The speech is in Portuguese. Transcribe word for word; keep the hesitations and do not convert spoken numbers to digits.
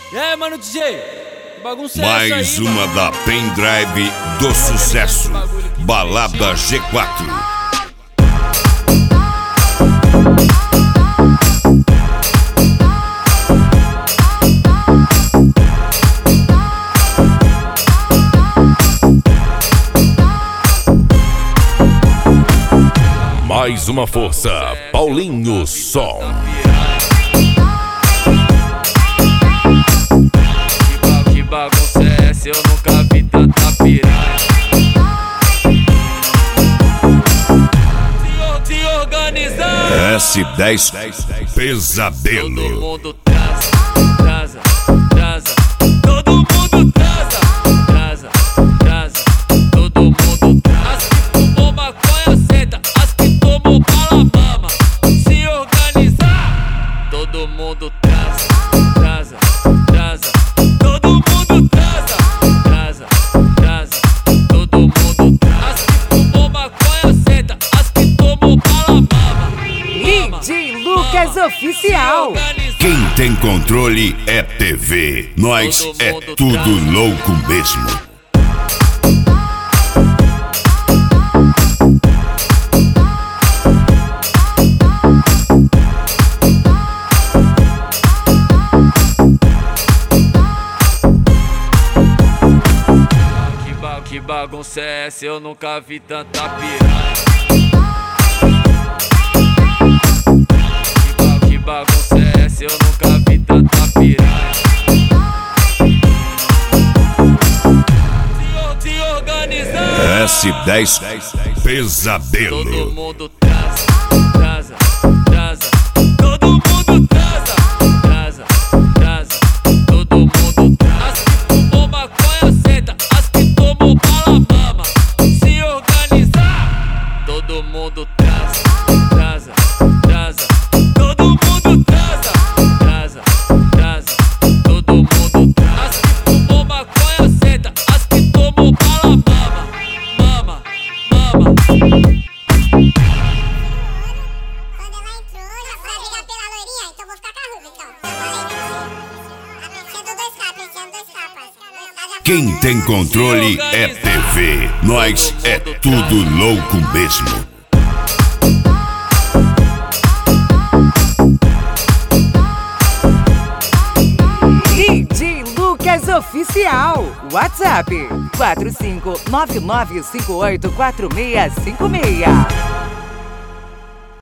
E aí, mano, D J? Que bagunça é Mais essa aí, uma mano? da Pendrive do Sucesso, Balada G quatro. Mais uma força, Paulinho Som. Que bagunça é essa? Eu nunca vi tanta piranha. Se, se organizar. S dez Todo Pesadelo. mundo transa, transa, transa. Todo mundo transa, transa, transa. Todo mundo transa. As que fumou maconha senta, as que tomou bala mama. Se organizar. Todo mundo transa, transa, transa. Todo mundo transa, transa, transa. Todo mundo transa. As que fumou maconha senta, as que tomou bala mama. D J Lucas Oficial. Quem tem controle é T V. Nós é tudo louco mesmo. Que, ba que bagunça é essa? Eu nunca vi tanta piranha. Que, ba que bagunça é essa? Eu nunca vi tanta piranha. Se, se organizar. S dez Todo Pesadelo. mundo transa, transa, transa. Todo mundo transa, transa, transa. Todo mundo transa. As que fumou maconha senta, as que tomou bala mama. Se organizar. Todo mundo transa, transa, transa. Todo mundo transa, transa, transa. Todo mundo transa. As que fumou maconha senta, as que tomou bala mama. Mama, mama. Quando ela entrou, já foi brigar pela loirinha, então vou ficar com a Ruby, então. Apreciando dois K, apreciando dois K, parça. Quem tem controle é T V. Nós é tudo louco mesmo. D J Lucas Oficial. WhatsApp quatro cinco nove nove cinco oito quatro seis cinco seis.